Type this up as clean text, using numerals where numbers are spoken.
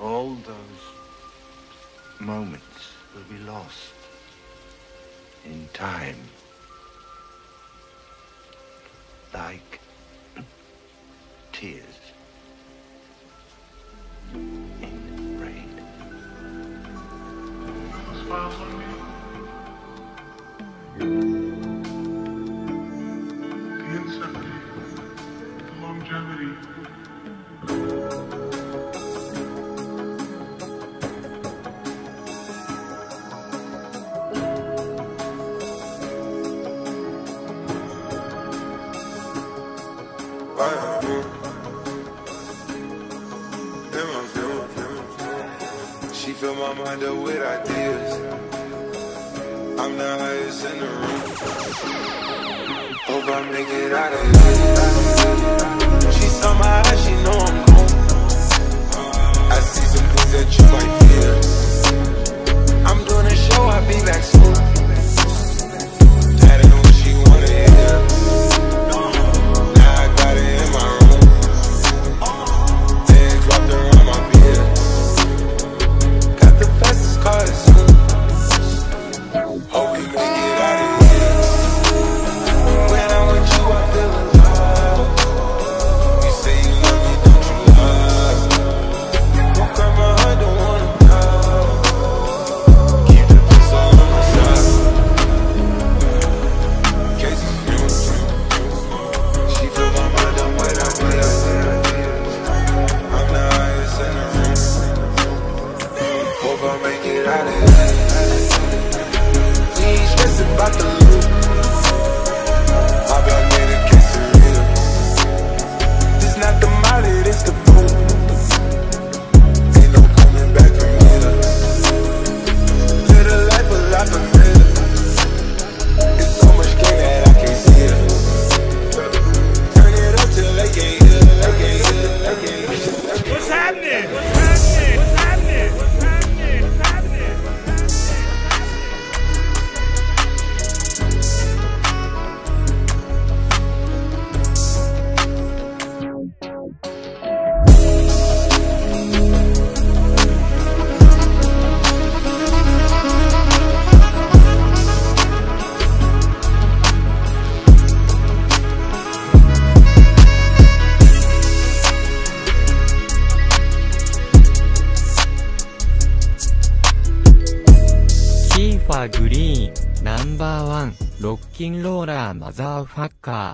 All those moments will be lost in time, like tears in rain. Smiles on me. The inception, the longevity. She fill my mind up with ideas. I'm the highest in the room. Hope I make it out of here. She saw my eyes, she know I'm home. I see some things that you might fear. I'm doing a show, I'll be back soon. That ain't what she wanna hear. Now I got it in my room. Then dropped her on my beard. Got the fastest car to soon. Hope we make it out of here. When I'm with you, I feel alive. You say you love me, don't you lie? Don't cry my heart, don't wanna cry. Keep the pistol on my side. Casey fumes. She fill my mind up with ideas. I'm the highest in the room. Hope I make it out of here. We ain't stressing about the loot. My blood made a quesadilla. This not the molly, this the boom. Ain't no coming back from here. Live the life a lot familiar. It's so much gain that I can't see it. Turn it up till they can't hear. They can't hear. They can't hear. What's happening? What's happening? What's happening? What's happening? What's happening? キーファーグリーンナンバーワンロッキンローラーマザーファッカー